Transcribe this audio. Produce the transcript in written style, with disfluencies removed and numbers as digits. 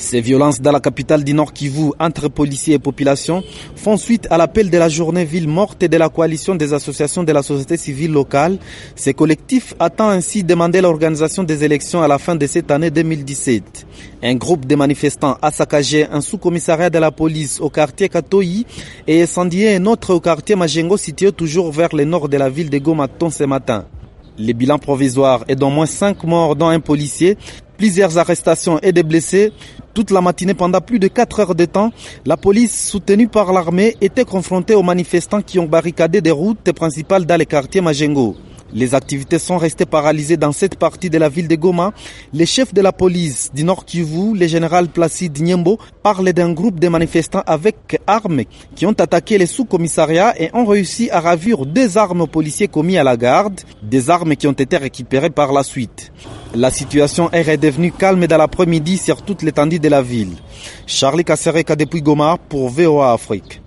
Ces violences dans la capitale du Nord Kivu entre policiers et population font suite à l'appel de la journée ville morte et de la coalition des associations de la société civile locale. Ces collectifs attend ainsi demander l'organisation des élections à la fin de cette année 2017. Un groupe de manifestants a saccagé un sous-commissariat de la police au quartier Katoyi et incendié un autre au quartier Majengo situé toujours vers le nord de la ville de Goma ce matin. Le bilan provisoire est d'au moins 5 morts dont un policier, plusieurs arrestations et des blessés. Toute la matinée, pendant plus de 4 heures de temps, la police, soutenue par l'armée, était confrontée aux manifestants qui ont barricadé des routes principales dans les quartiers Majengo. Les activités sont restées paralysées dans cette partie de la ville de Goma. Le chef de la police du Nord Kivu, le général Placide Nyembo, parle d'un groupe de manifestants avec armes qui ont attaqué les sous-commissariats et ont réussi à ravir 2 armes aux policiers commis à la garde, des armes qui ont été récupérées par la suite. La situation est redevenue calme dans l'après-midi sur toute l'étendue de la ville. Charlie Kassereka depuis Goma pour VOA Afrique.